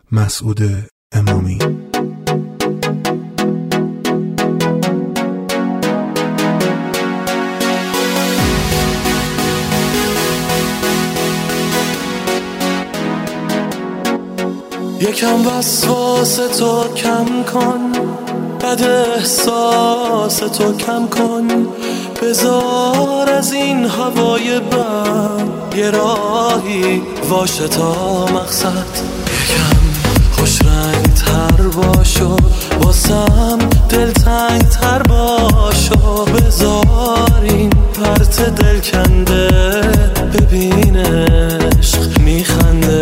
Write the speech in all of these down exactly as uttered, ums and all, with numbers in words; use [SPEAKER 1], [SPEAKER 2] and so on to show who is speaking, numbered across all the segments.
[SPEAKER 1] مسعود امامی.
[SPEAKER 2] یکم وسواس تو کم کن، بد احساس تو کم کن، بذار از این هوای بد یه راهی واشه تا مقصد. یکم خوش رنگ تر باشو، واسم دلتنگ تر باشو، بذار این پرت دل کنده ببین عشق میخنده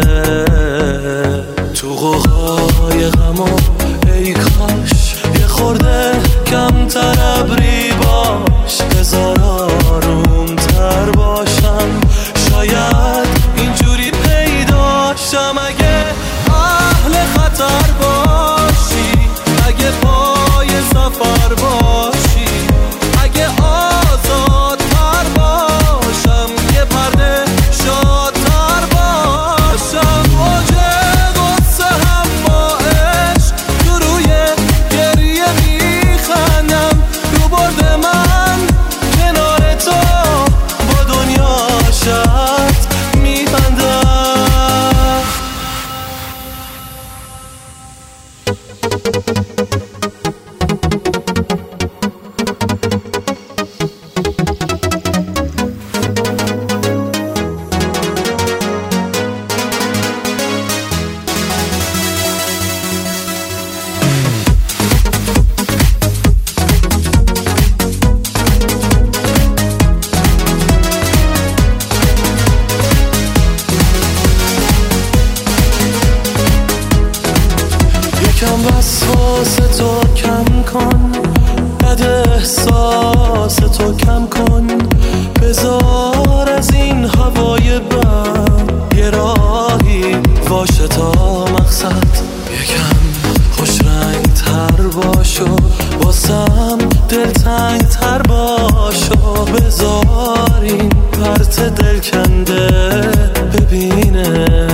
[SPEAKER 2] تو قوقای غم و ای کاش یه خورده کمتر ابری باش، بذار آروم تر باشم، شاید اینجوری پیداشم. اگه اهل خطر باشی، اگه پای سفر باشی، اگه آزادتر باشم، یه پرده شادتر باشم، اوج غصه هم با عشق تو روی گریه میخندم، رو برد من کنار تو با دنیا شرط میبندم. یکم وسواس تو کم کن، بد احساس تو کم کن، بذار از این هوای بد یه راهی واشه تا مقصد. یکم خوش رنگ تر باشو، واسم دلتنگ تر باشو، بذار این پرت دل کنده ببینه